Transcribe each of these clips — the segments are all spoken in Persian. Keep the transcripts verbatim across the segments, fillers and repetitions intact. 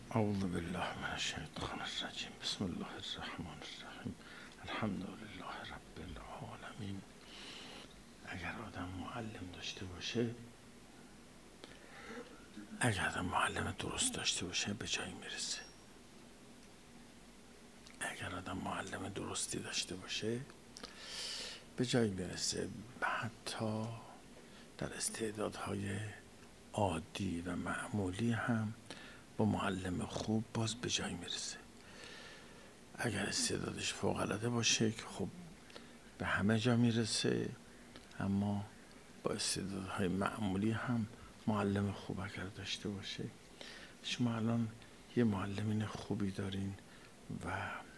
اعوذ بالله من الشیطان الرجیم. بسم الله الرحمن الرحیم. الحمد لله رب العالمین. اگر آدم معلم داشته باشه، اگر آدم معلم درست داشته باشه به جایی میرسه. اگر آدم معلم درستی داشته باشه به جایی میرسه. حتی در استعدادهای عادی و معمولی هم با معلم خوب باز به جایی میرسه. اگر استعدادش فوق العاده باشه که خب به همه جا میرسه، اما با استعدادهای معمولی هم معلم خوب اگر داشته باشه. شما الان یه معلمین خوبی دارین و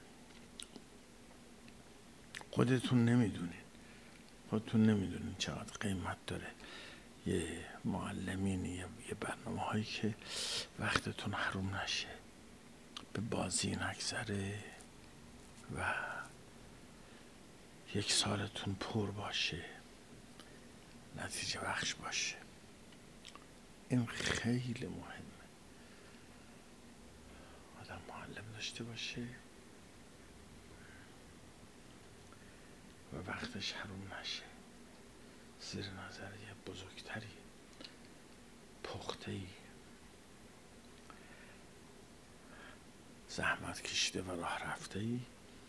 خودتون نمیدونین خودتون نمیدونین چقدر قیمت داره یه معلمین، یه برنامه هایی که وقتتون حروم نشه، به بازی نگذره و یک سالتون پر باشه، نتیجه بخش باشه. این خیلی مهمه آدم معلم داشته باشه و وقتش حروم نشه، زیر نظر یه بزرگتری، پخته‌ای، زحمت کشیده و راه رفته‌ای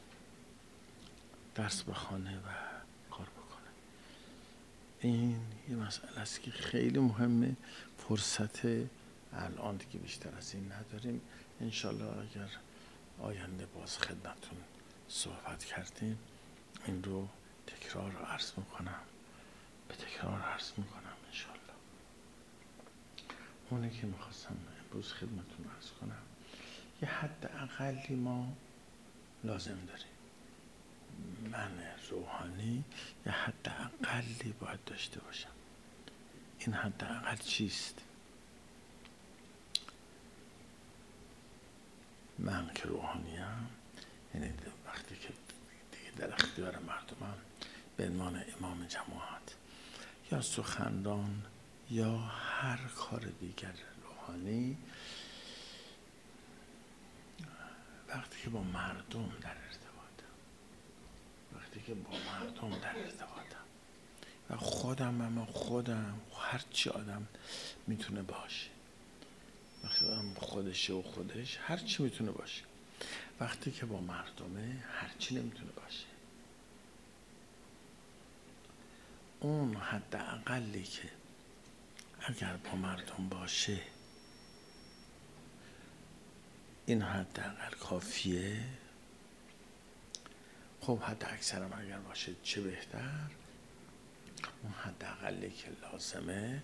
درس بخونه و کار بکنه. این یه مسئله است که خیلی مهمه. فرصت الان دیگه بیشتر از این نداریم. انشالله اگر آینده باز خدمتون صحبت کردیم این رو تکرار عرض میکنم، به تکرار عرض میکنم انشالله. اونه که میخواستم امروز خدمتون عرض کنم، یه حد اقلی ما لازم داریم. من روحانی یه حد اقلی باید داشته باشم. این حد اقل چیست؟ من که روحانیم، یعنی وقتی که دیگه در اختیار مردمم به عنوان امام جماعت یا سخنران یا هر کار دیگر روحانی، وقتی که با مردم در ارتباطم وقتی که با مردم در ارتباطم و خودم اما خودم هر چی آدم میتونه باشه، وقتی آدم خودشه و خودش هر چی میتونه باشه، وقتی که با مردمه هر چی نمیتونه باشه. اون حد اقلی که اگر با مردم باشه این حد اقل کافیه. خب حد اکثرم اگر باشه چه بهتر. اون حد اقلی که لازمه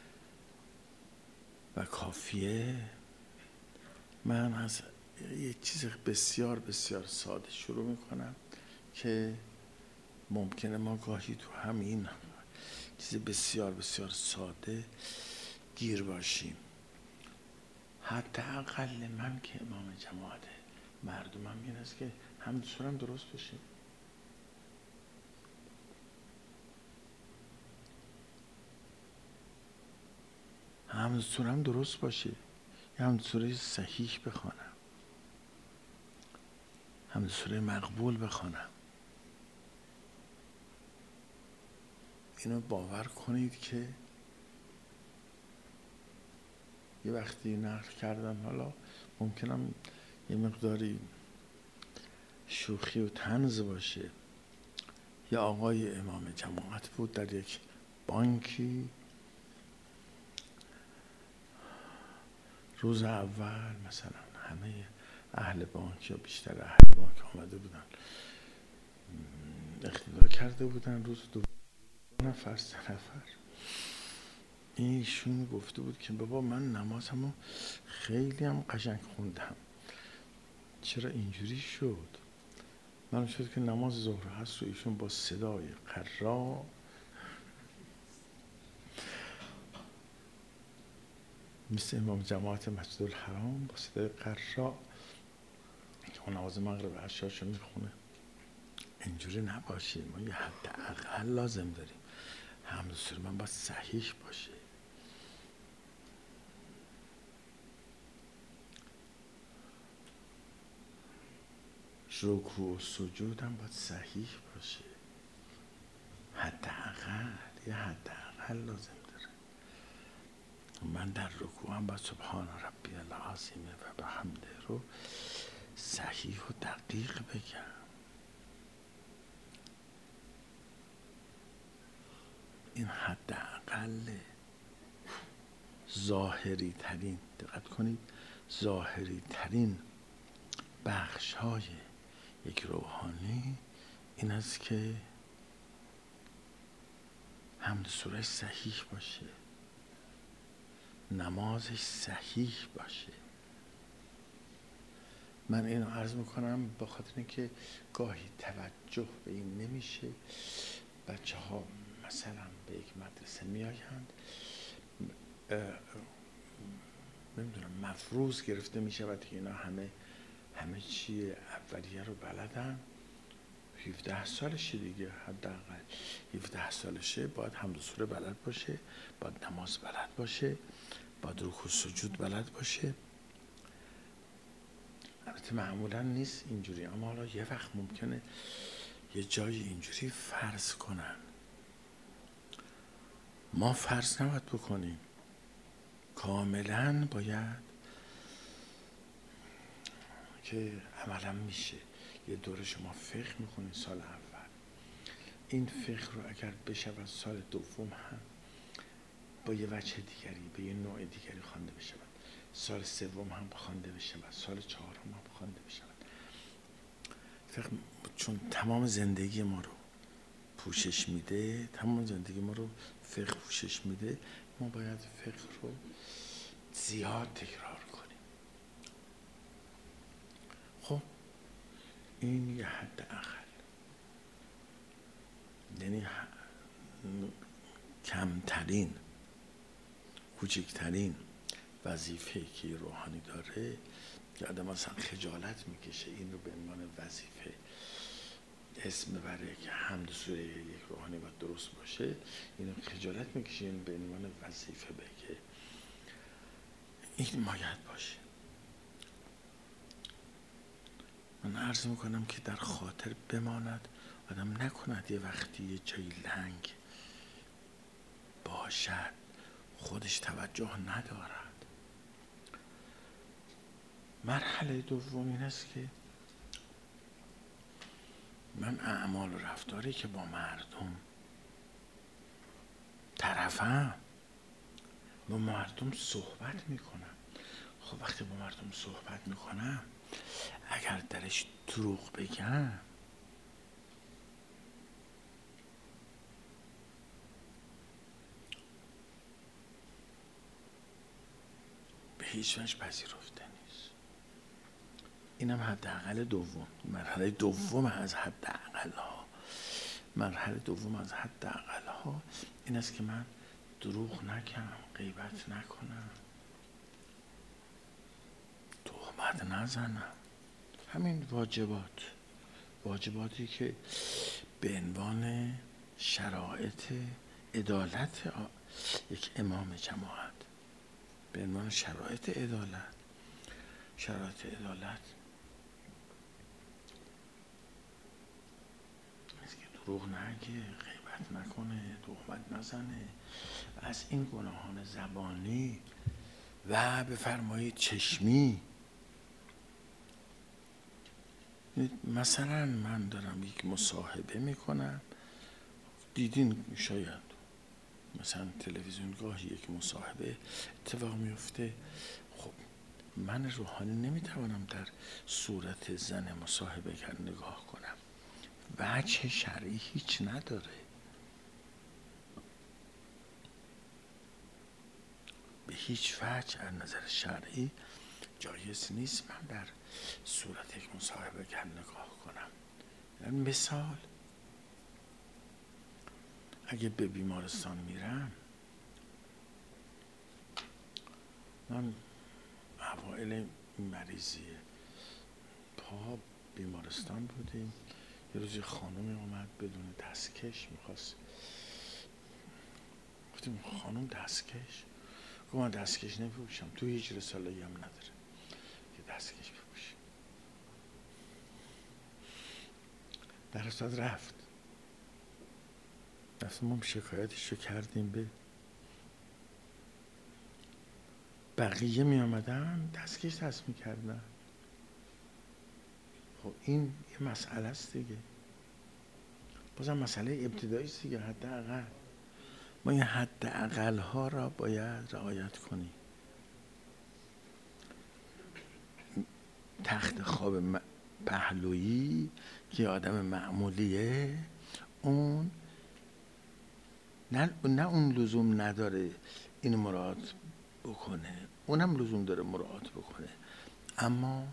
و کافیه. من از یه چیز بسیار بسیار ساده شروع میکنم که ممکنه ما گاهی تو همین چیز بسیار بسیار ساده گیر باشیم. حداقل من که امام جماعت مردمم این است که حمد سورم درست بشه. حمد سورم درست باشه. یه حمد سوره صحیح بخوانم، حمد سوره مقبول بخوانم. اینو باور کنید که یه وقتی نقل کردم، حالا ممکنم یه مقداری شوخی و طنز باشه، یه آقای امام جماعت بود در یک بانکی. روز اول مثلا همه اهل بانک یا بیشتر اهل بانک آمده بودن، اقتدا کرده بودن. روز دو نفر سه نفر ایشون گفته بود که بابا من نمازمو خیلی هم قشنگ خوندم، چرا اینجوری شد؟ من شد که نماز ظهر هست و ایشون با صدای قرا مثل امام جماعت مسجد الحرام با صدای قرا که نماز مغرب عشاشو میخونه. اینجوری نباشیم. ما یه حد اقل لازم داریم. حمد سوره من باید صحیح باشه. رکوع و سجودم باید صحیح باشه، حداقل یه حداقل لازم داره. من در رکوعم باید سبحان ربی العظیم و بحمده رو صحیح و دقیق بگم. این حداقل ظاهری ترین، دقت کنید، ظاهری ترین بخش های یک روحانی این است که حمد سورش صحیح باشه، نمازش صحیح باشه. من اینو عرض میکنم به خاطر اینکه گاهی توجه به این نمیشه. بچه ها مثلا به یک مدرسه میآیند، نمیدونم مفروض گرفته میشود که اینا همه همه چی اولیه رو بلدن. هفده سالشه دیگه، حداقل هفده سالشه، باید حمد و سوره بلد باشه، باید نماز بلد باشه، باید رکوع و سجود بلد باشه. البته معمولا نیست اینجوری، اما حالا یه وقت ممکنه یه جایی اینجوری فرض کنن. ما فرض نباید بکنیم، کاملا باید که عملا میشه. یه دوره شما فقه میخونید سال اول، این فقه رو اگر بشود سال دوم هم با یه وجه دیگری، به یه نوع دیگری خوانده بشود، سال سوم هم خوانده بشود، سال چهارم هم خوانده بشود. فقه چون تمام زندگی ما رو پوشش میده، تمام زندگی ما رو فقه پوشش میده، ما باید فقه رو زیاد تکرار کنیم. خب این یه حد اقل، یعنی کمترین، کوچکترین وظیفه که روحانی داره که آدم اصلا خجالت میکشه این رو به عنوان وظیفه اسم ببره که حمد سوره یک روحانی باید درست باشه. این رو خجالت میکشه این به عنوان وظیفه بگه. این باید باشه. من عرض میکنم که در خاطر بماند، آدم نکند یه وقتی یه جایی لنگ باشد خودش توجه ندارد. مرحله دوم این است که من اعمال و رفتاری که با مردم طرفم، با مردم صحبت میکنم. خب وقتی با مردم صحبت میکنم اگر درش دروغ بگم به هیچ وجه پذیرفته نیست. اینم حداقل دوم، مرحله دوم از حداقل ها. مرحله دوم از حداقل ها این است که من دروغ نگم، غیبت نکنم، تهمت نزنم. همین واجبات، واجباتی که به عنوان شرایط عدالت یک امام جماعت، به عنوان شرایط عدالت، شرایط عدالت نیست که دروغ نگه، غیبت نکنه، تهمت نزنه، از این گناهان زبانی و بفرمایید چشمی. مثلا من دارم یک مصاحبه میکنم، دیدین شاید مثلا تلویزیون گاهی یک مصاحبه اتفاق میفته. خب من روحانی نمیتوانم در صورت زن مصاحبه کرد نگاه کنم، وجه شرعی هیچ نداره. به هیچ وجه از نظر شرعی جایز نیست من در صورت یک مصاحبه کرد نگاه کنم. یعنی مثال اگه به بیمارستان میرم، من اوائل مریضی پا بیمارستان بودیم، یه روزی خانومی اومد بدون دستکش میخواست، گفتیم خانوم دستکش؟ گفت من دستکش نمیپوشم، تو هیچ رساله‌ای هم نداره که دستکش بپوشی. در اصل رفت. اصلا ما شکایتش رو کردیم به بقیه، می آمدن دستکش دست می کردن. خب این یه مسئله است دیگه، بازم مسئله ابتدایی است دیگه. حداقل ما این حداقل ها را باید رعایت کنیم. تخت خواب پهلویی که آدم معمولیه، اون نه, نه اون لزوم نداره اینو مراعات بکنه، اونم لزوم داره مراعات بکنه، اما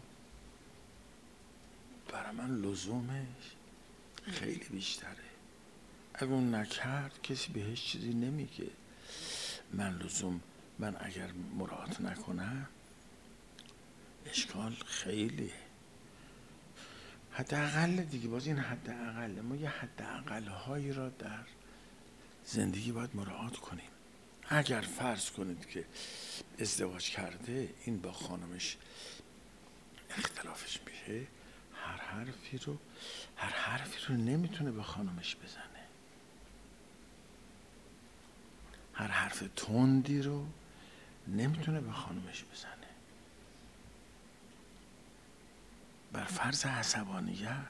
برای من لزومش خیلی بیشتره. اگه اون نکرد کسی بهش چیزی نمیگه. من لزوم من اگر مراعات نکنم اشکال خیلیه. حداقل دیگه، باز این حداقل، ما یه حداقل هایی را در زندگی باید مراعات کنیم. اگر فرض کنید که ازدواج کرده، این با خانمش اختلافش میشه، هر حرفی رو هر حرفی رو نمیتونه به خانمش بزنه، هر حرف تندی رو نمیتونه به خانمش بزنه. بر فرض عصبانیت،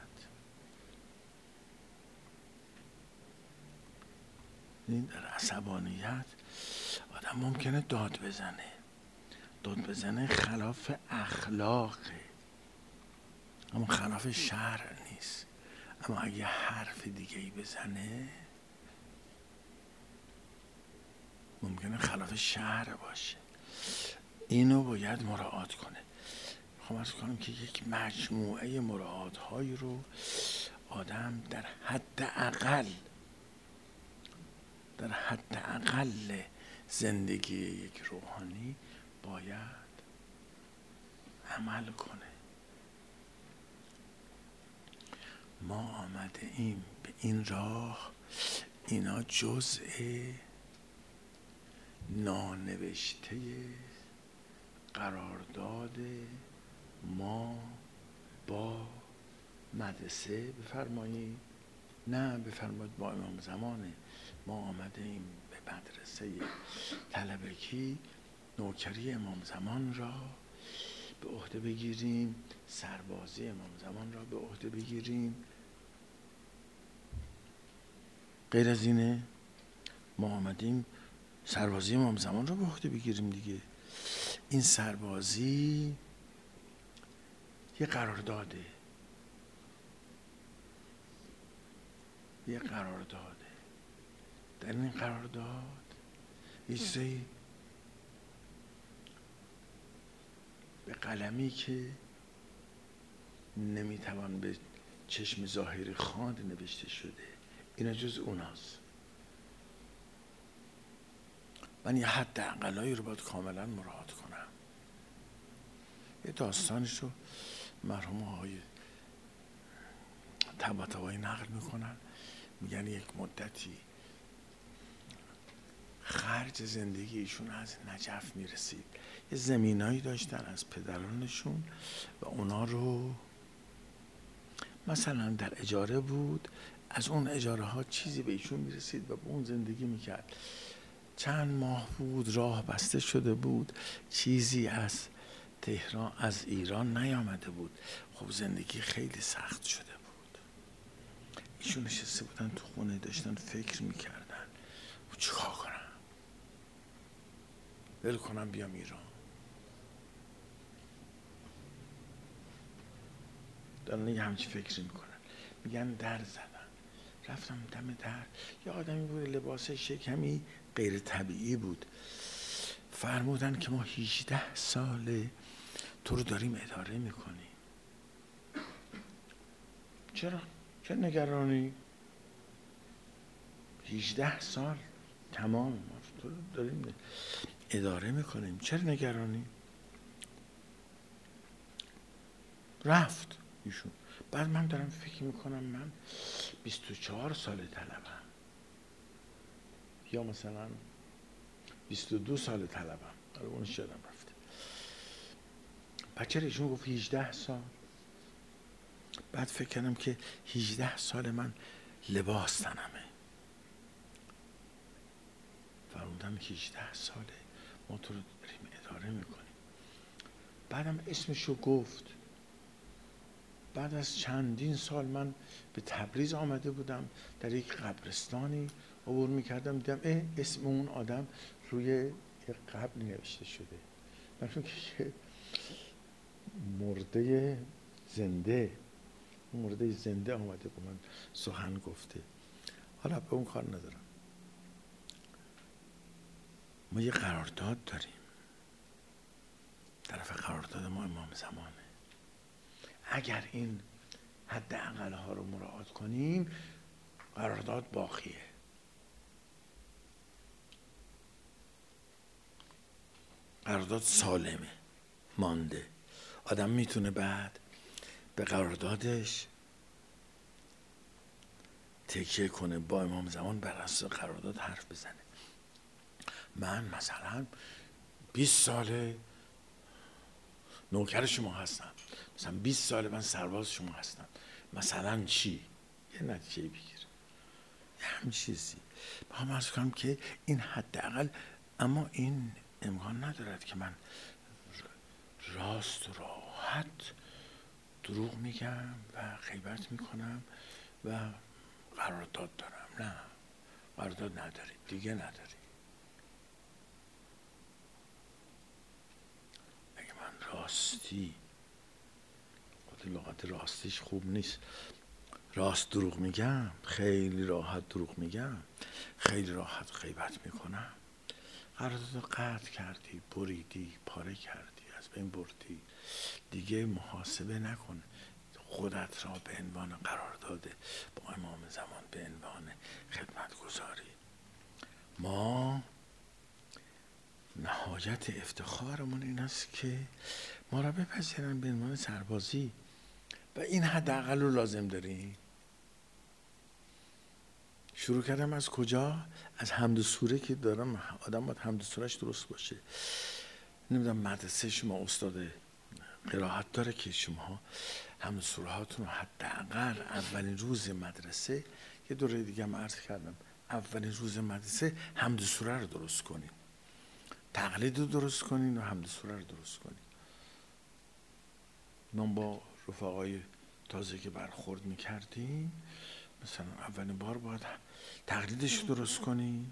این در عصبانیت آدم ممکنه داد بزنه، داد بزنه خلاف اخلاقه، اما خلاف شرع نیست. اما اگه حرف دیگه ای بزنه ممکنه خلاف شرع باشه. اینو باید مراعات کنه. میخوام عرض کنم که یک مجموعه مراعات هایی رو آدم در حد اقل در حد اقل زندگی یک روحانی باید عمل کنه. ما آمده ایم به این راه، اینا جزء نانوشته قرارداد ما با مدرسه، بفرمایید نه بفرمایید با امام زمانه. ما آمده ایم به مدرسه طلبگی نوکری امام زمان را به عهده بگیریم، سربازی امام زمان را به عهده بگیریم. غیر از اینه؟ ما آمدیم سربازی امام زمان را به عهده بگیریم دیگه. این سربازی یه قرارداده، یه قرارداده. در این قرارداد ایسایی به قلمی که نمیتوان به چشم ظاهری خواند نوشته شده، اینا جز اوناست. من یه حد اقلایی رو باید کاملا مراعات کنم. یه داستانش رو مرحوم آقای طباطبایی نقل میکنن، میگن یک مدتی خرج زندگی ایشون از نجف میرسید. یه زمینایی داشتن از پدرانشون و اونا رو مثلا در اجاره بود، از اون اجاره ها چیزی به ایشون میرسید و به اون زندگی میکرد. چند ماه بود راه بسته شده بود، چیزی از تهران از ایران نیامده بود. خب زندگی خیلی سخت شده بود. ایشون نشسته بودن تو خونه داشتن فکر میکردن چیکار کنم، ول کنم بیام ایران. دارن یه همچی فکر میکنن، میگن در زدن. رفتم دم در، یه آدمی بود لباسش شکمی غیر طبیعی بود. فرمودن که ما هجده ساله تو رو داریم اداره میکنیم. چرا؟ چه نگرانی؟ هجده سال تمام ما تو رو داریم اداره میکنیم، چرا نگرانی؟ رفت ایشون. بعد من دارم فکر میکنم من بیست و چهار سال طلبم یا مثلا بیست و دو سال طلبم، حالا اون شدم رفته. بچه ایشون گفت هجده سال. بعد فکر کردم که هجده سال من لباس تنمه. فرمودن هجده ساله ما تو رو داریم اداره میکنیم. بعدم اسمشو گفت. بعد از چندین سال من به تبریز آمده بودم، در یک قبرستانی عبور میکردم، دیدم اه اسم اون آدم روی یک قبر نوشته شده. من فکر که مرده زنده مرده زنده آمده با من سخن گفته. حالا به اون کار ندارم. ما یه قرارداد داریم. طرف قرارداد ما امام زمانه. اگر این حداقل ها رو مراعات کنیم قرارداد باقیه. قرارداد سالمه، مانده. آدم میتونه بعد به قراردادش تکیه کنه، با امام زمان بر اساس قرارداد حرف بزنه. من مثلا بیست ساله نوکر شما هستم، مثلا بیست ساله من سرباز شما هستم، مثلا چی؟ یه نتیجه بگیر، یه همین چیزی. با عرض کنم که این حداقل، اما این امکان ندارد که من راست و راحت دروغ میگم و غیبت میکنم و قرارداد دارم. نه، قرارداد نداری، دیگه نداری. اگه من راستی، خود لغت راستیش خوب نیست، راست دروغ میگم، خیلی راحت دروغ میگم، خیلی راحت غیبت میکنم، قرارداد قطع کردی، بریدی، پاره کردی، از بین بردی، دیگه محاسبه نکن خودت را به عنوان قرارداد با امام زمان، به عنوان خدمت گذاری. ما نهایت افتخارمون این است که ما را بپذیرن به عنوان سربازی و این حداقل رو لازم داریم. شروع کردم از کجا؟ از حمد و سوره که دارم. آدم باید حمد و سورهش درست باشه. نمیدونم مدرسه شما استاد قرائت داره که شما حمد و سوره هاتون رو حداقل اولین روز مدرسه، یه دوره دیگه هم عرض کردم، اولین روز مدرسه حمد و سوره رو درست کنین، تقلید رو درست کنین و حمد و سوره رو درست کنین. من با رفقای تازه که برخورد میکردیم، مثلا اولین بار باید تقلیدش رو درست کنیم.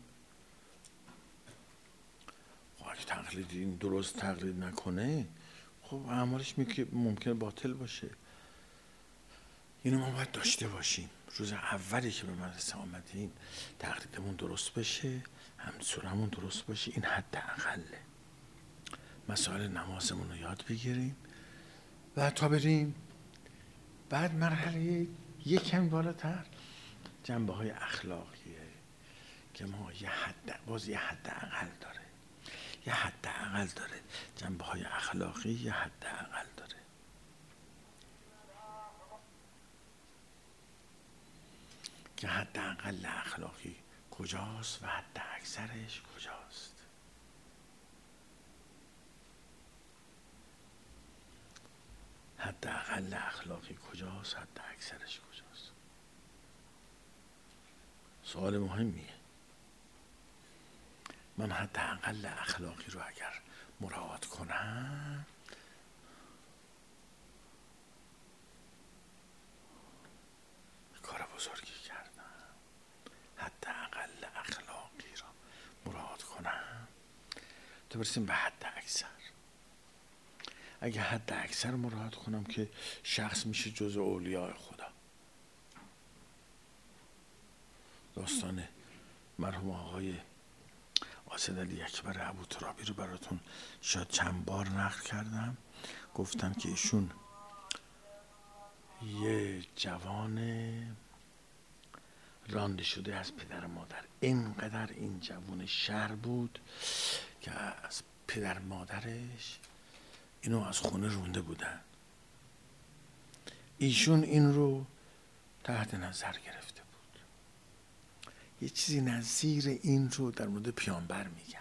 خب اگه تقلید این درست تقلید نکنه، خب اعمالش ممکنه باطل باشه. اینو ما باید داشته باشیم. روز اولی که به مدرسه آمدیم تقلیدمون درست بشه، حمد سوره‌مون درست باشه، این حداقله. مسائل نمازمون رو یاد بگیریم و تا بریم بعد مرحله یکم بالاتر جنبه های اخلاقیه که ما یه حد، باز یه حداقل داره، یه حداقل داره، جنبه های اخلاقی یه حداقل داره. که حداقل اخلاقی کجاست و حد اکثرش کجاست. حداقل اخلاقی کجاست، حد اکثرش کجاست. سوال مهمیه. من حداقل اخلاقی رو اگر مراعات کنم، کار بزرگی کردم. حداقل اخلاقی رو مراعات کنم تا برسیم به حد اکثر. اگه حد اکثر مراعات کنم که شخص میشه جزء اولیاء خدا. داستان مرحوم آقای قاصد علی اکبر ابوترابی رو براتون شاید چند بار نقل کردم. گفتن که ایشون یه جوان رانده شده از پدر مادر، اینقدر این جوان شر بود که از پدر مادرش اینو از خونه رونده بودن. ایشون این رو تحت نظر گرفته بود. یه چیزی نظیر این رو در مورد پیامبر میگن.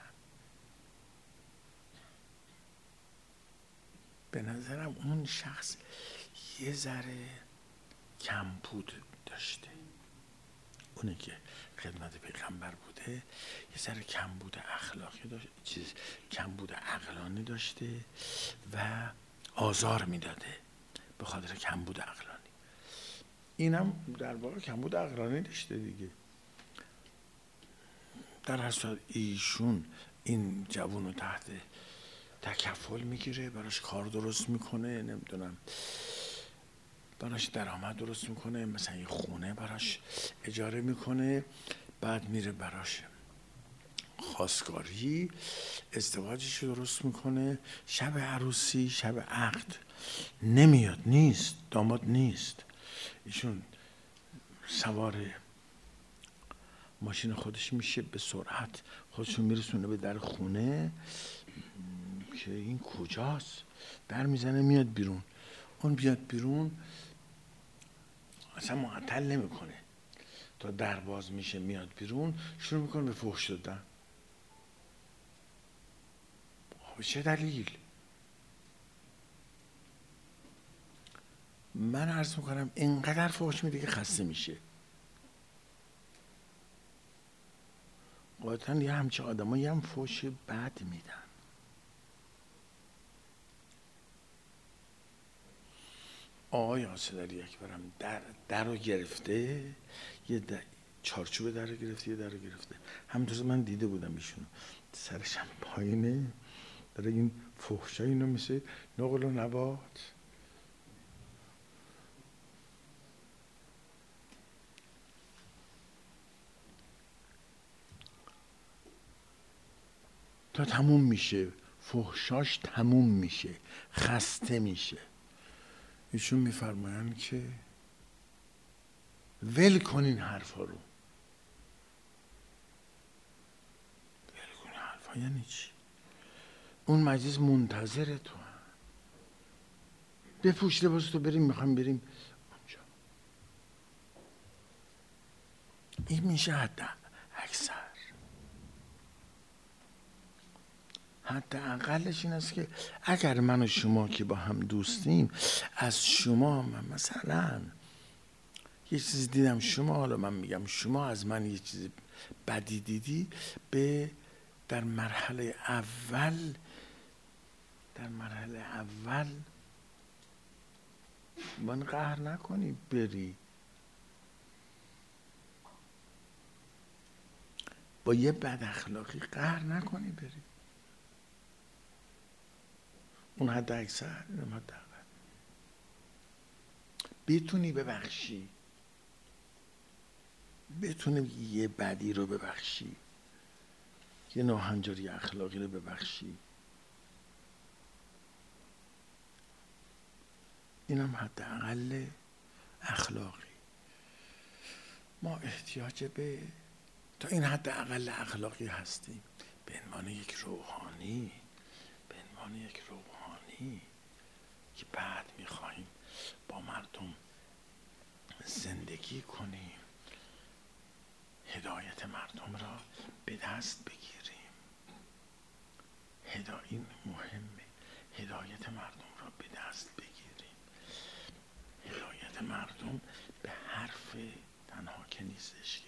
به نظرم اون شخص یه ذره کمبود داشته. اونه که خدمت پیغمبر بوده یه سر کمبود اخلاقی داشته، چیز کمبود عقلانی داشته و آزار میداده به خاطر کمبود عقلانی. اینم در واقع کمبود عقلانی داشته دیگه. در هر صورت ایشون این جوون رو تحت تکفل میگیره، براش کار درست میکنه، نمیدونم براش درآمد درست میکنه، مثلا یه خونه براش اجاره میکنه، بعد میره براش خواستگاری، ازدواجش رو درست میکنه. شب عروسی، شب عقد نمیاد، نیست، داماد نیست. ایشون سوار ماشین خودش میشه، به سرعت خودشون میرسونه به در خونه که این کجاست. در میزنه میاد بیرون. اون بیاد بیرون اصلا معطل نمیکنه تا در باز میشه، میاد بیرون شروع میکنه به فحش دادن. به چه دلیل؟ من عرض میکنم اینقدر فحش میده که خسته میشه. قاطعا یه همچه آدم یه هم فحش بد میدن. آقای آسدری اکبرم در در رو گرفته، یه در چارچوب در رو گرفته، یه در رو گرفته. همونطور من دیده بودم ایشونو، سرش هم پایینه، داره این فحشای اینو مثل نقل و نبات. تا تموم میشه فحشاش، تموم میشه، خسته میشه. ایشون میفرمایند که ول کنین حرفا رو. ول کنین حرفا یعنی چی؟ اون مجلس منتظر تو هم. بپوش لباس تو بریم، میخوایم بریم اونجا. این میشه حد اکثر. حتی اقلش این است که اگر من و شما که با هم دوستیم، از شما من مثلا یه چیز دیدم، شما حالا من میگم شما از من یه چیز بدی دیدی، به در مرحله اول در مرحله اول من قهر نکنی بری، با یه بد اخلاقی قهر نکنی بری. اون حد اکثر، اینم حد اقل. بتونی ببخشی، بتونی یه بدی رو ببخشی، یه ناهنجاری اخلاقی رو ببخشی، اینم حد اقل اخلاقی. ما احتیاج به تا این حد اقل اخلاقی هستیم به عنوان یک روحانی، به عنوان یک روحانی که بعد میخواهیم با مردم زندگی کنیم، هدایت مردم را به دست بگیریم. هدا این مهمه، هدایت مردم را به دست بگیریم. هدایت مردم به حرف تنها که نیستش،